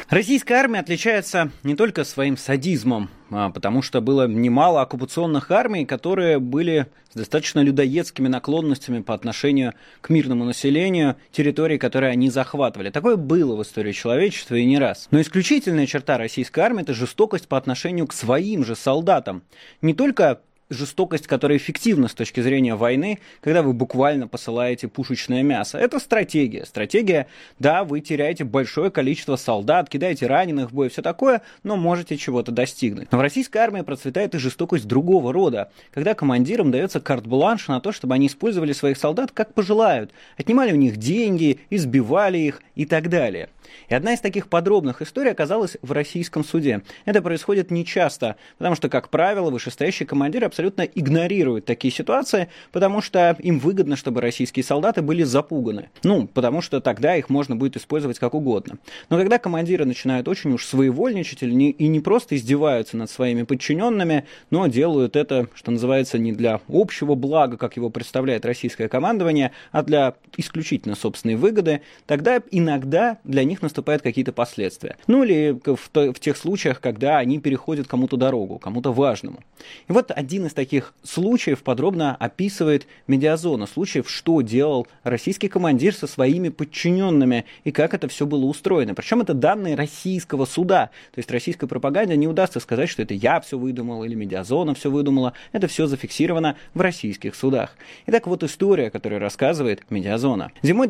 Российская армия отличается не только своим садизмом, потому что было немало оккупационных армий, которые были с достаточно людоедскими наклонностями по отношению к мирному населению территорий, которые они захватывали. Такое было в истории человечества и не раз. Но исключительная черта российской армии – это жестокость по отношению к своим же солдатам. Не только жестокость, которая эффективна с точки зрения войны, когда вы буквально посылаете пушечное мясо. Это стратегия. Стратегия, да, вы теряете большое количество солдат, кидаете раненых в бой, все такое, но можете чего-то достигнуть. Но в российской армии процветает и жестокость другого рода, когда командирам дается карт-бланш на то, чтобы они использовали своих солдат как пожелают, отнимали у них деньги, избивали их и так далее. И одна из таких подробных историй оказалась в российском суде. Это происходит нечасто, потому что, как правило, вышестоящие командиры абсолютно игнорируют такие ситуации, потому что им выгодно, чтобы российские солдаты были запуганы. Потому что тогда их можно будет использовать как угодно. Но когда командиры начинают очень уж своевольничать и не просто издеваются над своими подчиненными, но делают это, что называется, не для общего блага, как его представляет российское командование, а для исключительно собственной выгоды, тогда иногда для них наступают какие-то последствия. Или в тех случаях, когда они переходят кому-то дорогу, кому-то важному. И вот один из таких случаев подробно описывает «Медиазона», случаев, что делал российский командир со своими подчиненными и как это все было устроено. Причем это данные российского суда. То есть российской пропаганде не удастся сказать, что это я все выдумал или «Медиазона» все выдумала. Это все зафиксировано в российских судах. Итак, вот история, которую рассказывает «Медиазона». Зимой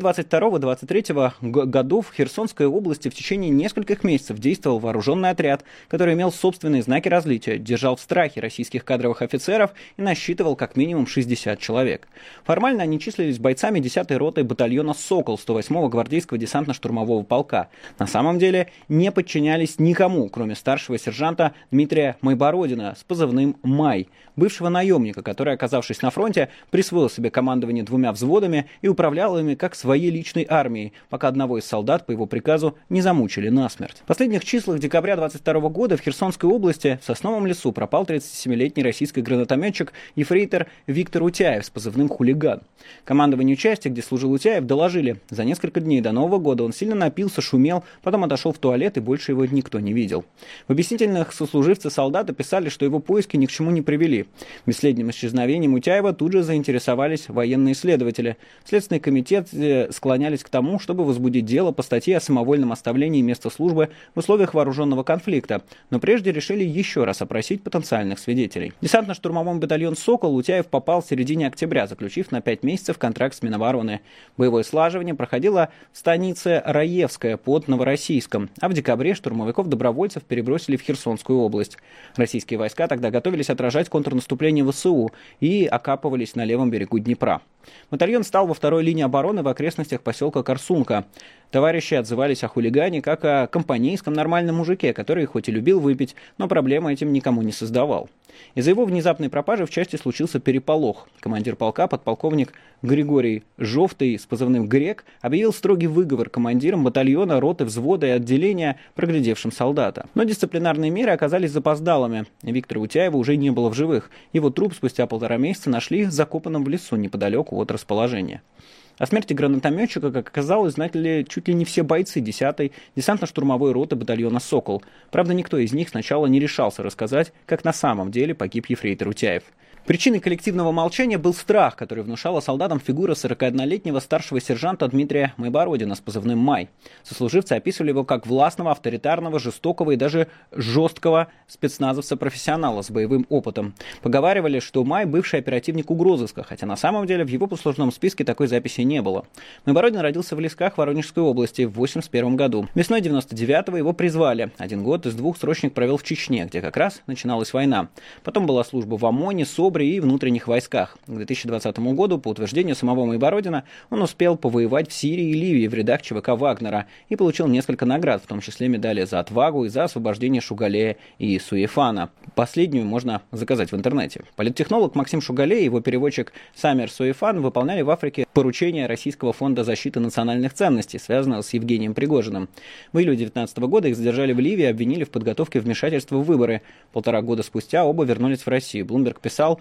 22-23 годов в Херсонской области в течение нескольких месяцев действовал вооруженный отряд, который имел собственные знаки различия, держал в страхе российских кадровых офицеров и насчитывал как минимум 60 человек. Формально они числились бойцами 10-й роты батальона «Сокол» 108-го гвардейского десантно-штурмового полка. На самом деле не подчинялись никому, кроме старшего сержанта Дмитрия Майбородина с позывным «Май», бывшего наемника, который, оказавшись на фронте, присвоил себе командование 2 взводами и управлял ими как своей личной армией, пока одного из солдат по его приказу не замучили насмерть. В последних числах декабря 22 года в Херсонской области в Сосновом лесу пропал 37-летний российский гранатометчик ефрейтор Виктор Утяев с позывным «Хулиган». Командованию части, где служил Утяев, доложили: за несколько дней до Нового года он сильно напился, шумел, потом отошел в туалет и больше его никто не видел. В объяснительных сослуживцы солдата писали, что его поиски ни к чему не привели. Бесследным исчезновением Утяева тут же заинтересовались военные следователи. Следственный комитет склонялись к тому, чтобы возбудить дело по статье о самовольном оставлении места службы в условиях вооруженного конфликта, но прежде решили еще раз опросить потенциальных свидетелей. В десантно-штурмовой батальон «Сокол» Утяев попал в середине октября, заключив на 5 месяцев контракт с Минобороны. Боевое слаживание проходило в станице Раевская под Новороссийском, а в декабре штурмовиков-добровольцев перебросили в Херсонскую область. Российские войска тогда готовились отражать контрнаступление ВСУ и окапывались на левом берегу Днепра. Батальон стал во второй линии обороны в окрестностях поселка Корсунка. Товарищи отзывались о хулигане как о компанейском нормальном мужике, который хоть и любил выпить, но проблемы этим никому не создавал. Из-за его внезапной пропажи в части случился переполох. Командир полка, подполковник Григорий Жовтый с позывным «Грек», объявил строгий выговор командирам батальона, роты, взвода и отделения, проглядевшим солдата. Но дисциплинарные меры оказались запоздалыми. Виктора Утяева уже не было в живых. Его труп спустя 1,5 месяца нашли закопанным в лесу неподалеку от расположения. О смерти гранатометчика, как оказалось, знали чуть ли не все бойцы 10-й десантно-штурмовой роты батальона «Сокол». Правда, никто из них сначала не решался рассказать, как на самом деле погиб ефрейтор Утяев. Причиной коллективного молчания был страх, который внушала солдатам фигура 41-летнего старшего сержанта Дмитрия Майбородина с позывным «Май». Сослуживцы описывали его как властного, авторитарного, жестокого и даже жесткого спецназовца-профессионала с боевым опытом. Поговаривали, что Май – бывший оперативник угрозыска, хотя на самом деле в его послужном списке такой записи не было. Майбородин родился в Лесках Воронежской области в 1981 году. Весной 99-го его призвали. 1 год из 2 срочник провел в Чечне, где как раз начиналась война. Потом была служба в ОМОНе, СОБРе и внутренних войсках. К 2020 году, по утверждению самого Майбородина, он успел повоевать в Сирии и Ливии в рядах ЧВК Вагнера и получил несколько наград, в том числе медали за отвагу и за освобождение Шугалея и Суефана. Последнюю можно заказать в интернете. Политтехнолог Максим Шугалей и его переводчик Самер Суефан выполняли в Африке поручение Российского фонда защиты национальных ценностей, связанного с Евгением Пригожиным. В июле 2019 года их задержали в Ливии и обвинили в подготовке вмешательства в выборы. 1,5 года спустя оба вернулись в Россию. Блумберг писал,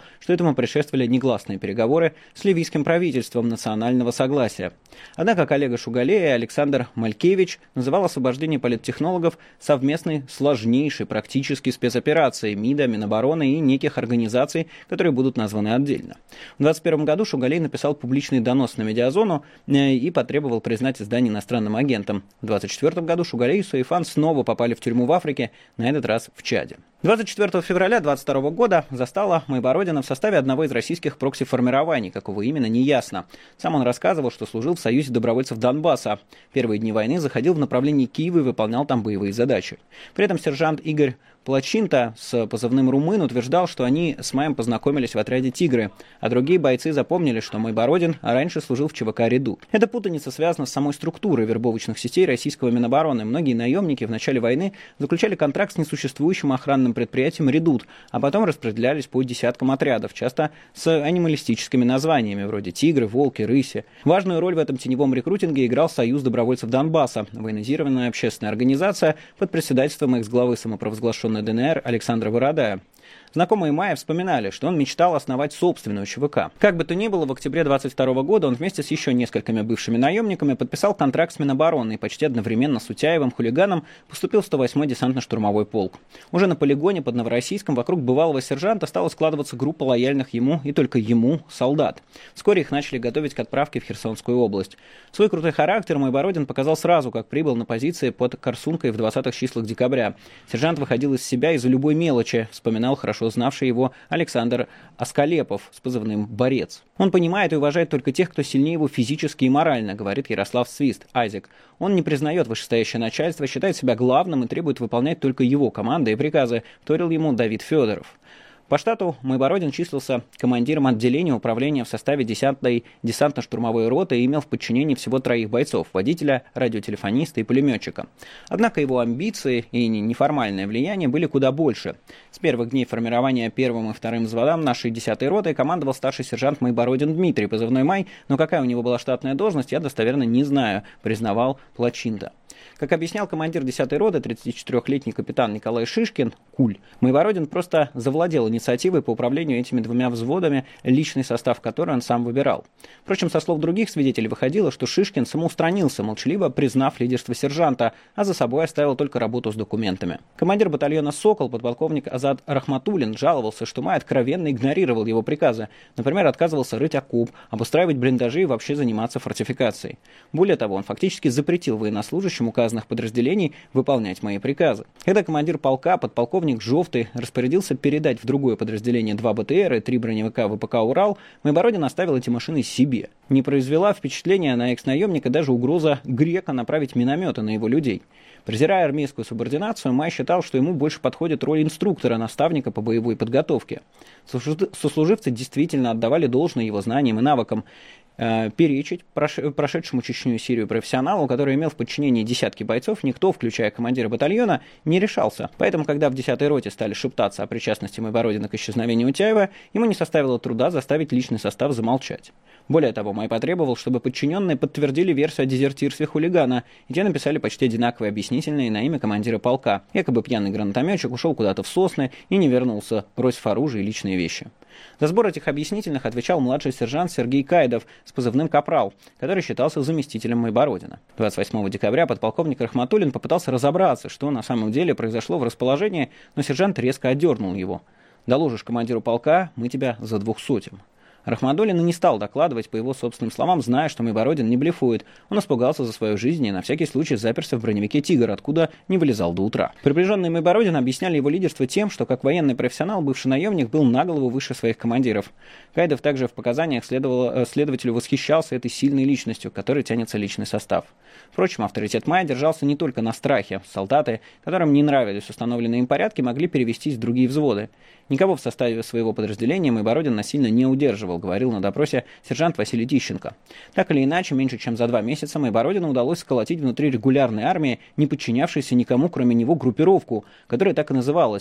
что этому предшествовали негласные переговоры с ливийским правительством национального согласия. Однако коллега Шугалея Александр Малькевич называл освобождение политтехнологов совместной сложнейшей практически спецоперацией МИДа, Минобороны и неких организаций, которые будут названы отдельно. В 2021 году Шугалей написал публичный донос на Медиазону и потребовал признать издание иностранным агентом. В 2024 году Шугалей и Суэйфан снова попали в тюрьму в Африке, на этот раз в Чаде. 24 февраля 2022 года застала Майбородина в составе одного из российских прокси-формирований, какого именно не ясно. Сам он рассказывал, что служил в Союзе добровольцев Донбасса. Первые дни войны заходил в направлении Киева и выполнял там боевые задачи. При этом сержант Игорь Плачинта с позывным «Румын» утверждал, что они с маем познакомились в отряде «Тигры», а другие бойцы запомнили, что Майбородин раньше служил в ЧВК «Редут». Эта путаница связана с самой структурой вербовочных сетей российского Минобороны. Многие наемники в начале войны заключали контракт с несуществующим охранным предприятием «Редут», а потом распределялись по десяткам отрядов, часто с анималистическими названиями, вроде «Тигры», «Волки», «Рыси». Важную роль в этом теневом рекрутинге играл Союз добровольцев Донбасса, военизированная общественная организация под председательством экс-главы самопровозглашенной ДНР Александра Ворадая. Знакомые Мая вспоминали, что он мечтал основать собственную ЧВК. Как бы то ни было, в октябре 2022 года он вместе с еще несколькими бывшими наемниками подписал контракт с Минобороны и почти одновременно с Утяевым хулиганом поступил в 108-й десантно-штурмовой полк. Уже на полигоне под Новороссийском вокруг бывалого сержанта стала складываться группа лояльных ему и только ему солдат. Вскоре их начали готовить к отправке в Херсонскую область. Свой крутой характер Майбородин показал сразу, как прибыл на позиции под Корсункой в 20-х числах декабря. Сержант выходил из себя из-за любой мелочи, вспоминал хорошо знавший его Александр Аскалепов с позывным «Борец». Он понимает и уважает только тех, кто сильнее его физически и морально, говорит Ярослав Свист, Азик. Он не признает вышестоящее начальство, считает себя главным и требует выполнять только его команды и приказы, вторил ему Давид Федоров. По штату Майбородин числился командиром отделения управления в составе 10-й десантно-штурмовой роты и имел в подчинении всего 3 бойцов – водителя, радиотелефониста и пулеметчика. Однако его амбиции и неформальное влияние были куда больше. С первых дней формирования 1-м и 2-м взводам нашей 10-й роты командовал старший сержант Майбородин Дмитрий, позывной «Май», но какая у него была штатная должность, я достоверно не знаю, признавал Плачинта. Как объяснял командир 10-й роты, 34-летний капитан Николай Шишкин, Куль, Майбородин просто завладел инициативой по управлению этими 2 взводами, личный состав которой он сам выбирал. Впрочем, со слов других свидетелей выходило, что Шишкин самоустранился, молчаливо признав лидерство сержанта, а за собой оставил только работу с документами. Командир батальона «Сокол», подполковник Азат Рахматуллин, жаловался, что Май откровенно игнорировал его приказы. Например, отказывался рыть окоп, обустраивать блиндажи и вообще заниматься фортификацией. Более того, он фактически запретил военнослужащим указанных подразделений выполнять мои приказы. Когда командир полка, подполковник Жовтый, распорядился передать в другое подразделение 2 БТР и 3 броневика ВПК «Урал», Майбородин оставил эти машины себе. Не произвела впечатления на экс-наемника даже угроза Грека направить минометы на его людей. Презирая армейскую субординацию, Май считал, что ему больше подходит роль инструктора, наставника по боевой подготовке. Сослуживцы действительно отдавали должное его знаниям и навыкам. Перечить прошедшему Чечню и Сирию профессионалу, который имел в подчинении десятки бойцов, никто, включая командира батальона, не решался. Поэтому, когда в 10-й роте стали шептаться о причастности Майбородина к исчезновению Утяева, ему не составило труда заставить личный состав замолчать. Более того, Май потребовал, чтобы подчиненные подтвердили версию о дезертирстве хулигана, и те написали почти одинаковые объяснительные на имя командира полка. Якобы пьяный гранатометчик ушел куда-то в сосны и не вернулся, бросив оружие и личные вещи. За сбор этих объяснительных отвечал младший сержант Сергей Каидов с позывным «Капрал», который считался заместителем Майбородина. 28 декабря подполковник Рахматуллин попытался разобраться, что на самом деле произошло в расположении, но сержант резко отдернул его. «Доложишь командиру полка, мы тебя за 200». Рахматуллин не стал докладывать, по его собственным словам, зная, что Майбородин не блефует. Он испугался за свою жизнь и на всякий случай заперся в броневике «Тигр», откуда не вылезал до утра. Приближенные Майбородина объясняли его лидерство тем, что как военный профессионал бывший наемник был на голову выше своих командиров. Каидов также в показаниях следователю восхищался этой сильной личностью, к которой тянется личный состав. Впрочем, авторитет Мая держался не только на страхе. Солдаты, которым не нравились установленные им порядки, могли перевестись в другие взводы. Никого в составе своего подразделения Майбородин насильно не удерживал, говорил на допросе сержант Василий Тищенко. Так или иначе, меньше чем за 2 месяца Майбородину удалось сколотить внутри регулярной армии, не подчинявшейся никому, кроме него, группировку, которая так и называлась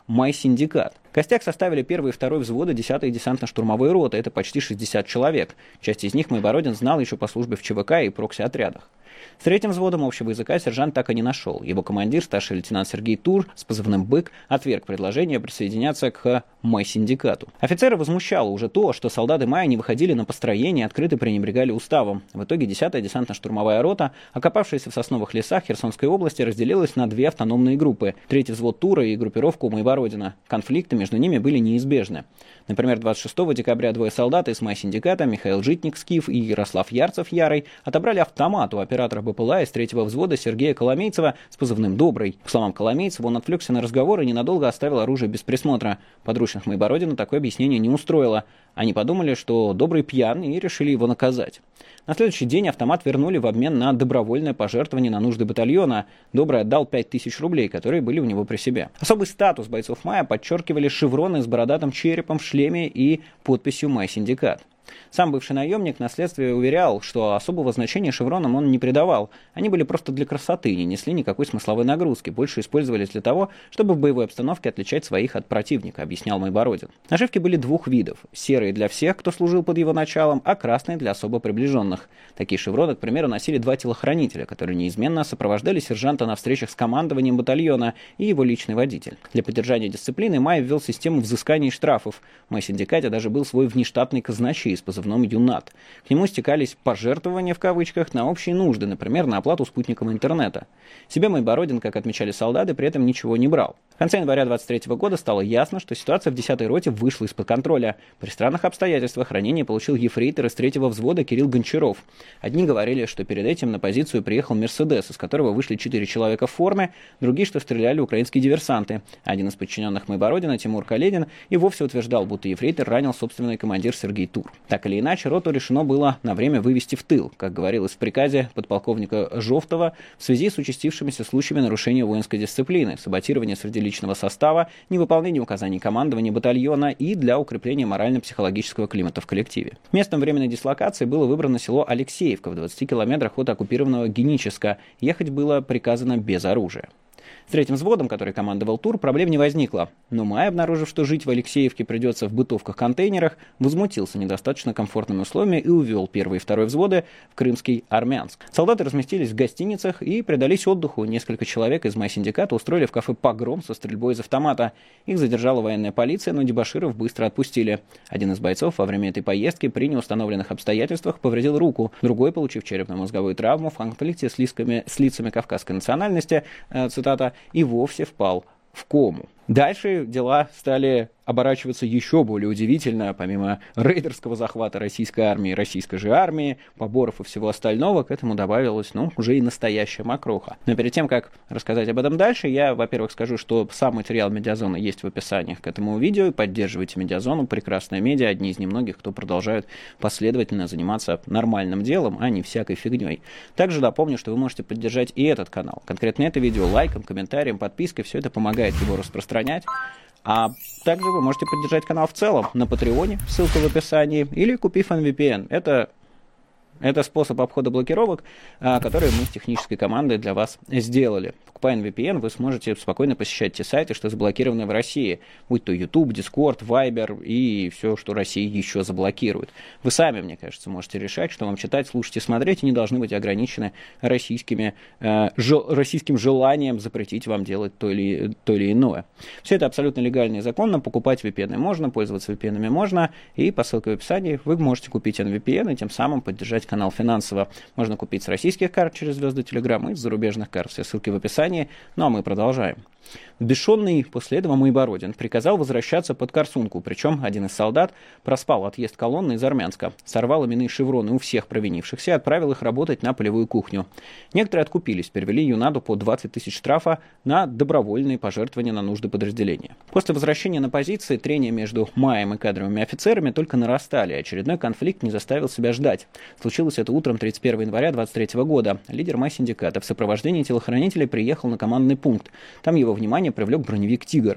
«Май-синдикат». Костяк составили 1-й и 2-й взводы 10-й десантно-штурмовой роты, это почти 60 человек. Часть из них Майбородин знал еще по службе в ЧВК и прокси-отрядах. С 3-м взводом общего языка сержант так и не нашел. Его командир, старший лейтенант Сергей Тур с позывным «Бык», отверг предложение присоединяться к «Май-синдикату». Офицера возмущало уже то, что солдаты «Мая» не выходили на построение и открыто пренебрегали уставом. В итоге 10-я десантно-штурмовая рота, окопавшаяся в сосновых лесах Херсонской области, разделилась на 2 автономные группы – 3-й взвод Тура и группировку Майбородина. Конфликты между ними были неизбежны. Например, 26 декабря 2 солдат из «Май-синдиката» Михаил Житник, Скиф и Ярослав Ярцев, Ярый, отобрали автомат у оператора БПЛА из 3-го взвода Сергея Коломейцева с позывным «Добрый». По словам Коломейцева, он отвлекся на разговор и ненадолго оставил оружие без присмотра. Подручных Майбородина такое объяснение не устроило. Они подумали, что Добрый пьян, и решили его наказать. На следующий день автомат вернули в обмен на добровольное пожертвование на нужды батальона. Добрый отдал 5000 рублей, которые были у него при себе. Особый статус бойцов «Мая» подчеркивали шевроны с бородатым черепом в шлеме и подписью «Май-синдикат». Сам бывший наемник на следствии уверял, что особого значения шевронам он не придавал. Они были просто для красоты и не несли никакой смысловой нагрузки, больше использовались для того, чтобы в боевой обстановке отличать своих от противника, объяснял Майбородин. Нашивки были 2 видов: серые для всех, кто служил под его началом, а красные для особо приближенных. Такие шевроны, к примеру, носили 2 телохранителя, которые неизменно сопровождали сержанта на встречах с командованием батальона и его личный водитель. Для поддержания дисциплины Май ввел систему взысканий и штрафов. В «Май-синдикате» даже был свой внештатный казначей с позывным «Юнат». К нему стекались «пожертвования» в кавычках на общие нужды, например, на оплату спутникового интернета. Себе Майбородин, как отмечали солдаты, при этом ничего не брал. В конце января 23 года стало ясно, что ситуация в 10-й роте вышла из-под контроля. При странных обстоятельствах ранение получил ефрейтор из 3-го взвода Кирилл Гончаров. Одни говорили, что перед этим на позицию приехал «Мерседес», из которого вышли 4 человека в форме, другие, что стреляли украинские диверсанты. Один из подчиненных Майбородина, Тимур Каледин, и вовсе утверждал, будто ефрейтор ранил собственный командир Сергей Тур. Так или иначе, роту решено было на время вывести в тыл, как говорилось в приказе подполковника Жовтова, в связи с участившимися случаями нарушения воинской дисциплины, саботирования среди личного состава, невыполнение указаний командования батальона и для укрепления морально-психологического климата в коллективе. Местом временной дислокации было выбрано село Алексеевка в 20 километрах от оккупированного Геническа. Ехать было приказано без оружия. С 3-м взводом, который командовал Тур, проблем не возникло. Но Май, обнаружив, что жить в Алексеевке придется в бытовках-контейнерах, возмутился недостаточно комфортными условиями и увел 1-й и 2-й взводы в крымский Армянск. Солдаты разместились в гостиницах и предались отдыху. Несколько человек из «Май-синдиката» устроили в кафе «Погром» со стрельбой из автомата. Их задержала военная полиция, но дебоширов быстро отпустили. Один из бойцов во время этой поездки при неустановленных обстоятельствах повредил руку. Другой, получив черепно-мозговую травму в конфликте с лицами кавказской национальности, цитата, и вовсе впал в кому. Дальше дела стали оборачиваться еще более удивительно. Помимо рейдерского захвата российской армии, российской же армии, поборов и всего остального, к этому добавилась, уже и настоящая мокроха. Но перед тем, как рассказать об этом дальше, я, во-первых, скажу, что сам материал Медиазона есть в описании к этому видео. Поддерживайте Медиазону, прекрасная медиа, одни из немногих, кто продолжают последовательно заниматься нормальным делом, а не всякой фигней. Также напомню, что вы можете поддержать и этот канал. Конкретно это видео лайком, комментарием, подпиской. Все это помогает его распространять. А также вы можете поддержать канал в целом на Патреоне, ссылка в описании, или купив NVPN. Это способ обхода блокировок, которые мы с технической командой для вас сделали. Покупая NVPN, вы сможете спокойно посещать те сайты, что заблокированы в России, будь то YouTube, Discord, Viber и все, что Россия еще заблокирует. Вы сами, мне кажется, можете решать, что вам читать, слушать и смотреть, и не должны быть ограничены российским желанием запретить вам делать то или иное. Все это абсолютно легально и законно. Покупать VPN можно, пользоваться VPN можно, и по ссылке в описании вы можете купить NVPN и тем самым поддержать канал финансово. Можно купить с российских карт через звезды Telegram и с зарубежных карт. Все ссылки в описании. Ну а мы продолжаем. Взбешенный после этого Майбородин приказал возвращаться под Корсунку, причем один из солдат проспал отъезд колонны из Армянска, сорвал именные шевроны у всех провинившихся и отправил их работать на полевую кухню. Некоторые откупились, перевели Юнаду по 20 тысяч штрафа на добровольные пожертвования на нужды подразделения. После возвращения на позиции трения между Маем и кадровыми офицерами только нарастали, и очередной конфликт не заставил себя ждать. Случилось это утром 31 января 23 года. Лидер Май-синдиката в сопровождении телохранителей приехал на командный пункт. Там его внимание привлек броневик «Тигр».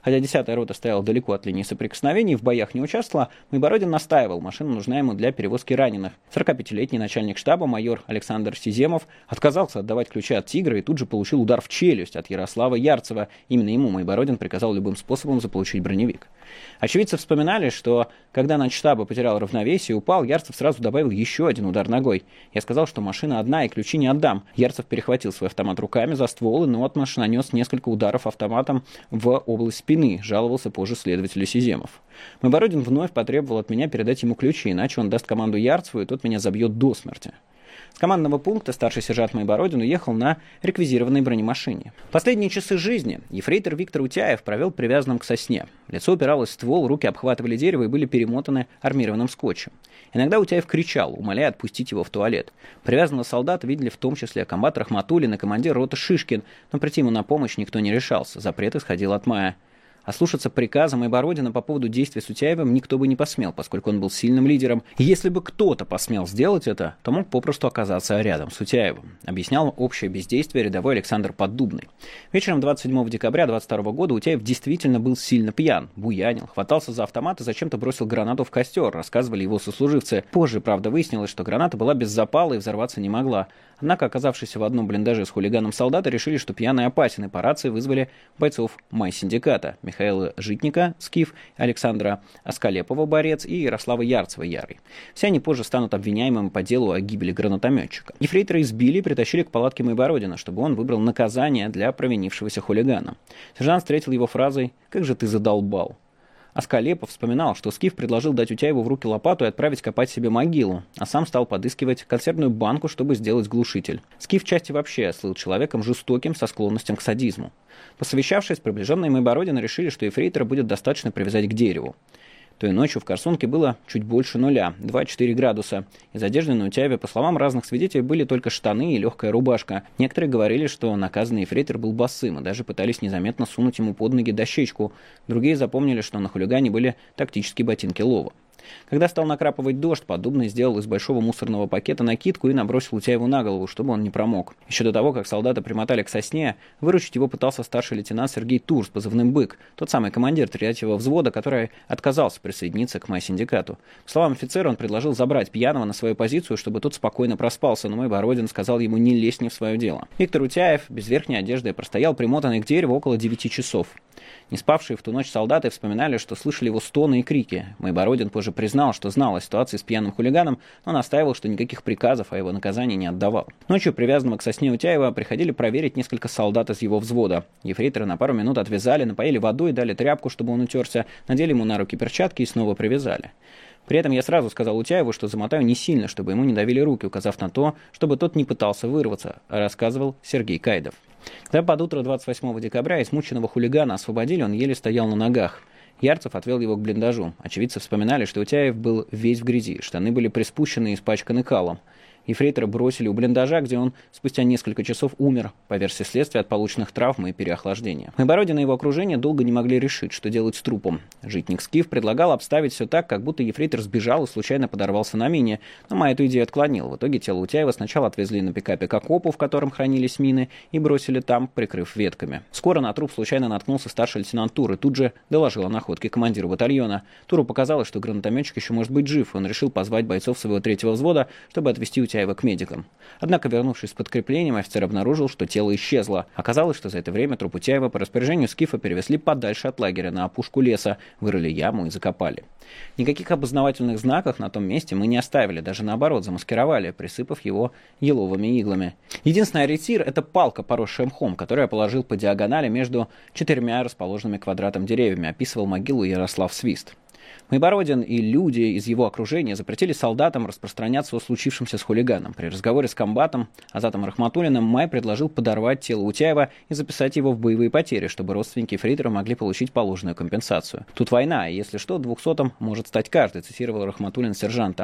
Хотя 10-я рота стояла далеко от линии соприкосновений, в боях не участвовала, Майбородин настаивал, машина нужна ему для перевозки раненых. 45-летний начальник штаба майор Александр Сиземов отказался отдавать ключи от «Тигра» и тут же получил удар в челюсть от Ярослава Ярцева. Именно ему Майбородин приказал любым способом заполучить броневик. Очевидцы вспоминали, что когда начштаба потерял равновесие и упал, Ярцев сразу добавил еще один удар ногой. Я сказал, что машина одна и ключи не отдам. Ярцев перехватил свой автомат руками за ствол, и Нотмаш нанес несколько ударов автоматом в область спины, жаловался позже следователь Сиземов. Майбородин вновь потребовал от меня передать ему ключи, иначе он даст команду Ярцеву, и тот меня забьет до смерти. С командного пункта старший сержант Майбородин уехал на реквизированной бронемашине. Последние часы жизни ефрейтор Виктор Утяев провел привязанным к сосне. Лицо упиралось в ствол, руки обхватывали дерево и были перемотаны армированным скотчем. Иногда Утяев кричал, умоляя отпустить его в туалет. Привязанного солдата видели в том числе комбат Рахматуллин и командир роты Шишкин, но прийти ему на помощь никто не решался, запрет исходил от Мая. А слушаться приказа Майбородина по поводу действий с Утяевым никто бы не посмел, поскольку он был сильным лидером. И если бы кто-то посмел сделать это, то мог попросту оказаться рядом с Утяевым, объяснял общее бездействие рядовой Александр Поддубный. Вечером 27 декабря 22 года Утяев действительно был сильно пьян, буянил, хватался за автомат и зачем-то бросил гранату в костер, рассказывали его сослуживцы. Позже, правда, выяснилось, что граната была без запала и взорваться не могла. Однако, оказавшись в одном блиндаже с хулиганом солдаты, решили, что пьяный опасен, и по рации вызвали бойцов Май-синдиката Михаила Житника, Скиф, Александра Аскалепова, борец, и Ярослава Ярцева, Ярый. Все они позже станут обвиняемыми по делу о гибели гранатометчика. Ефрейтора избили и притащили к палатке Майбородина, чтобы он выбрал наказание для провинившегося хулигана. Сержант встретил его фразой «Как же ты задолбал!». Аскалепов вспоминал, что Скиф предложил дать Утяеву в руки лопату и отправить копать себе могилу, а сам стал подыскивать консервную банку, чтобы сделать глушитель. Скиф в части вообще слыл человеком жестоким, со склонностью к садизму. Посовещавшись, приближенные Майбородина решили, что ефрейтора будет достаточно привязать к дереву. Той ночью в Корсунке было чуть больше нуля, 2,4 градуса. Из одежды на Утяеве, по словам разных свидетелей, были только штаны и легкая рубашка. Некоторые говорили, что наказанный ефрейтор был босым, и даже пытались незаметно сунуть ему под ноги дощечку. Другие запомнили, что на хулигане были тактические ботинки Лова. Когда стал накрапывать дождь, Поддубный сделал из большого мусорного пакета накидку и набросил Утяеву на голову, чтобы он не промок. Еще до того, как солдата примотали к сосне, выручить его пытался старший лейтенант Сергей Тур с позывным «Бык», тот самый командир 3-го взвода, который отказался присоединиться к Май-синдикату. По словам офицера, он предложил забрать пьяного на свою позицию, чтобы тот спокойно проспался, но Майбородин сказал ему не лезть не в свое дело. Виктор Утяев без верхней одежды простоял примотанный к дереву около 9 часов. Не спавшие в ту ночь солдаты вспоминали, что слышали его стоны и крики. Майбородин позже признал, что знал о ситуации с пьяным хулиганом, но настаивал, что никаких приказов о его наказании не отдавал. Ночью привязанного к сосне Утяева приходили проверить несколько солдат из его взвода. Ефрейтора на пару минут отвязали, напоили водой, дали тряпку, чтобы он утерся, надели ему на руки перчатки и снова привязали. При этом я сразу сказал Утяеву, что замотаю не сильно, чтобы ему не давили руки, указав на то, чтобы тот не пытался вырваться, рассказывал Сергей Кайдов. Когда под утро 28 декабря измученного хулигана освободили, он еле стоял на ногах. Ярцев отвел его к блиндажу. Очевидцы вспоминали, что Утяев был весь в грязи, штаны были приспущены и испачканы калом. Ефрейтора бросили у блиндажа, где он спустя несколько часов умер, по версии следствия, от полученных травм и переохлаждения. Майбородин и его окружение долго не могли решить, что делать с трупом. Житник Скиф предлагал обставить все так, как будто ефрейтор сбежал и случайно подорвался на мине, но Май эту идею отклонил. В итоге тело Утяева сначала отвезли на пикапе к окопу, в котором хранились мины, и бросили там, прикрыв ветками. Скоро на труп случайно наткнулся старший лейтенант Тур и тут же доложил о находке командиру батальона. Туру показалось, что гранатометчик еще может быть жив, и он решил позвать бойцов своего 3-го взвода, чтобы отвезти Утяева к медикам. Однако, вернувшись с подкреплением, офицер обнаружил, что тело исчезло. Оказалось, что за это время труп Утяева по распоряжению Скифа перевезли подальше от лагеря на опушку леса, вырыли яму и закопали. Никаких опознавательных знаков на том месте мы не оставили, даже наоборот, замаскировали, присыпав его еловыми иглами. Единственный ориентир — это палка, поросшая мхом, которую я положил по диагонали между 4 расположенными квадратом деревьями, описывал могилу Ярослав Свист. Майбородин и люди из его окружения запретили солдатам распространяться о случившемся с хулиганом. При разговоре с комбатом Азатом Рахматуллиным Май предложил подорвать тело Утяева и записать его в боевые потери, чтобы родственники ефрейтора могли получить положенную компенсацию. «Тут война, и если что, 200-м может стать каждый», цитировал Рахматуллин сержанта.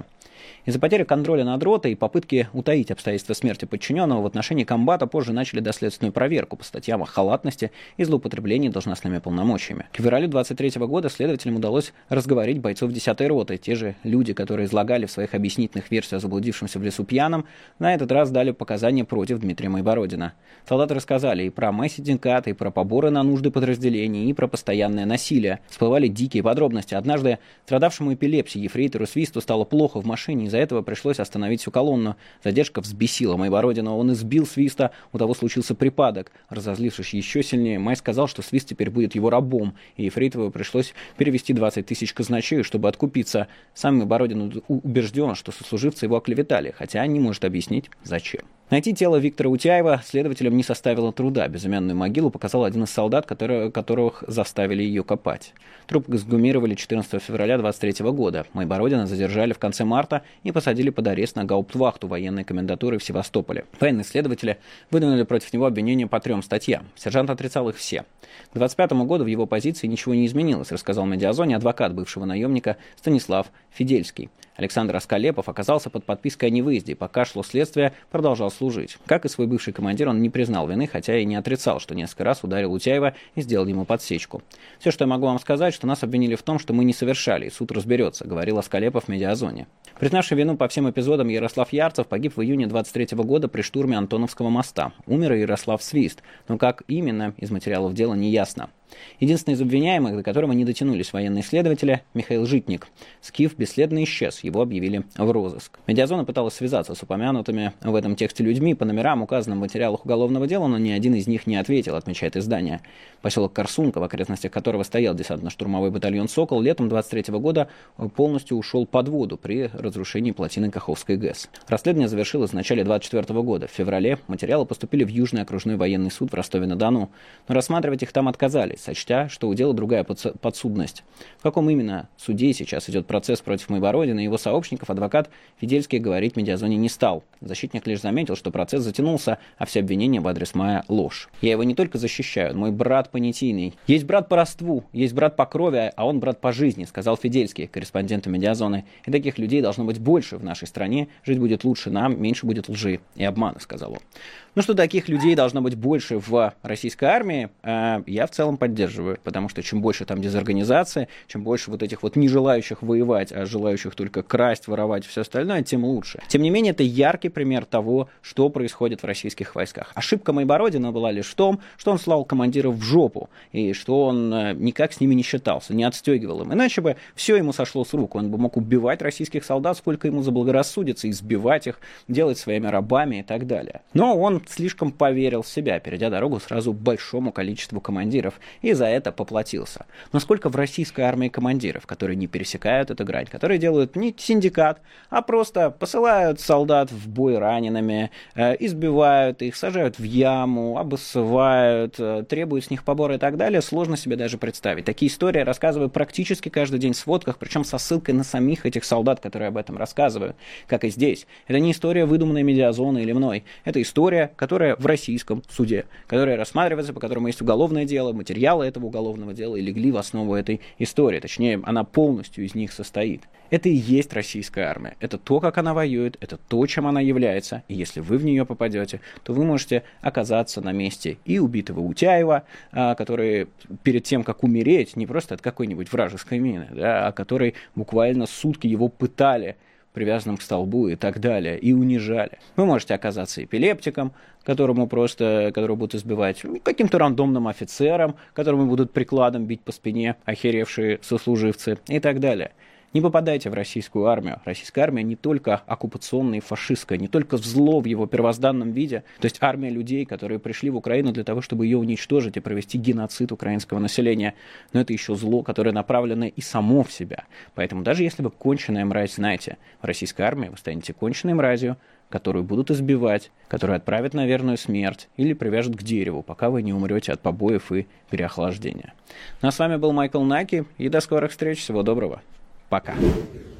Из-за потери контроля над ротой и попытки утаить обстоятельства смерти подчиненного в отношении комбата позже начали доследственную проверку по статьям о халатности и злоупотреблении должностными полномочиями. К февралю 23 года следователям удалось разговорить бойцов 10-й роты. Те же люди, которые излагали в своих объяснительных версиях о заблудившемся в лесу пьяном, на этот раз дали показания против Дмитрия Майбородина. Солдаты рассказали и про синдикаты, и про поборы на нужды подразделений, и про постоянное насилие. Всплывали дикие подробности. Однажды страдавшему эпилепсией ефрейтору Свисту стало плохо в машине, из-за этого пришлось остановить всю колонну. Задержка взбесила Майбородина, он избил Свиста, у того случился припадок. Разозлившись еще сильнее, Май сказал, что Свист теперь будет его рабом, и ефрейтору пришлось перевести 20 тысяч казначею, чтобы откупиться. Сам Майбородин убежден, что сослуживцы его оклеветали, хотя не может объяснить, зачем. Найти тело Виктора Утяева следователям не составило труда. Безымянную могилу показал один из солдат, которых заставили ее копать. Труп эксгумировали 14 февраля 23 года. Майбородина задержали в конце марта и посадили под арест на гауптвахту военной комендатуры в Севастополе. Военные следователи выдвинули против него обвинения по 3 статьям. Сержант отрицал их все. К 25 году в его позиции ничего не изменилось, рассказал Медиазоне адвокат бывшего наемника Станислав Федельский. Александр Аскалепов оказался под подпиской о невыезде, пока шло следствие, продолжал служить. Как и свой бывший командир, он не признал вины, хотя и не отрицал, что несколько раз ударил Утяева и сделал ему подсечку. «Все, что я могу вам сказать, что нас обвинили в том, что мы не совершали, и суд разберется», — говорил Аскалепов в Медиазоне. Признавший вину по всем эпизодам Ярослав Ярцев погиб в июне 23 года при штурме Антоновского моста. Умер и Ярослав Свист, но как именно, из материалов дела не ясно. Единственный из обвиняемых, до которого не дотянулись военные следователи, Михаил Житник. Скиф бесследно исчез, его объявили в розыск. Медиазона пыталась связаться с упомянутыми в этом тексте людьми по номерам, указанным в материалах уголовного дела, но ни один из них не ответил, отмечает издание. Поселок Корсунка, в окрестностях которого стоял десантно-штурмовой батальон «Сокол», летом 23 года полностью ушел под воду при разрушении плотины Каховской ГЭС. Расследование завершилось в начале 24 года. В феврале материалы поступили в Южный окружной военный суд в Ростове-на-Дону, но рассматривать их там отказались, сочтя, что у дела другая подсудность. В каком именно суде сейчас идет процесс против Майбородина и его сообщников, адвокат Федельский говорить Медиазоне не стал. Защитник лишь заметил, что процесс затянулся, а все обвинения в адрес Мая – ложь. «Я его не только защищаю, он мой брат понятийный. Есть брат по родству, есть брат по крови, а он брат по жизни», – сказал Федельский, корреспонденту Медиазоны. «И таких людей должно быть больше в нашей стране. Жить будет лучше нам, меньше будет лжи и обмана», – сказал он. Ну, что таких людей должно быть больше в российской армии, я в целом поддерживаю, потому что чем больше там дезорганизации, чем больше вот этих вот не желающих воевать, а желающих только красть, воровать и все остальное, тем лучше. Тем не менее, это яркий пример того, что происходит в российских войсках. Ошибка Майбородина была лишь в том, что он слал командиров в жопу, и что он никак с ними не считался, не отстегивал им. Иначе бы все ему сошло с рук, он бы мог убивать российских солдат, сколько ему заблагорассудится, избивать их, делать своими рабами и так далее. Но он слишком поверил в себя, перейдя дорогу сразу большому количеству командиров, и за это поплатился. Но сколько в российской армии командиров, которые не пересекают эту грань, которые делают не синдикат, а просто посылают солдат в бой ранеными, избивают их, сажают в яму, обоссывают, требуют с них побора и так далее, сложно себе даже представить. Такие истории я рассказываю практически каждый день в сводках, причем со ссылкой на самих этих солдат, которые об этом рассказывают, как и здесь. Это не история, выдуманная Медиазоной или мной. Это история, которая в российском суде, которая рассматривается, по которому есть уголовное дело, материалы этого уголовного дела и легли в основу этой истории. Точнее, она полностью из них состоит. Это и есть российская армия. Это то, как она воюет, это то, чем она является. И если вы в нее попадете, то вы можете оказаться на месте и убитого Утяева, который перед тем, как умереть, не просто от какой-нибудь вражеской мины, да, а который буквально сутки его пытали, привязанным к столбу и так далее, и унижали. Вы можете оказаться эпилептиком, которого будут избивать, каким-то рандомным офицером, которому будут прикладом бить по спине охеревшие сослуживцы и так далее. Не попадайте в российскую армию. Российская армия не только оккупационная и фашистская, не только зло в его первозданном виде, то есть армия людей, которые пришли в Украину для того, чтобы ее уничтожить и провести геноцид украинского населения, но это еще зло, которое направлено и само в себя. Поэтому даже если вы конченая мразь, знаете, в российской армии вы станете конченной мразью, которую будут избивать, которую отправят на верную смерть или привяжут к дереву, пока вы не умрете от побоев и переохлаждения. Ну а с вами был Майкл Наки, и до скорых встреч, всего доброго. Пока.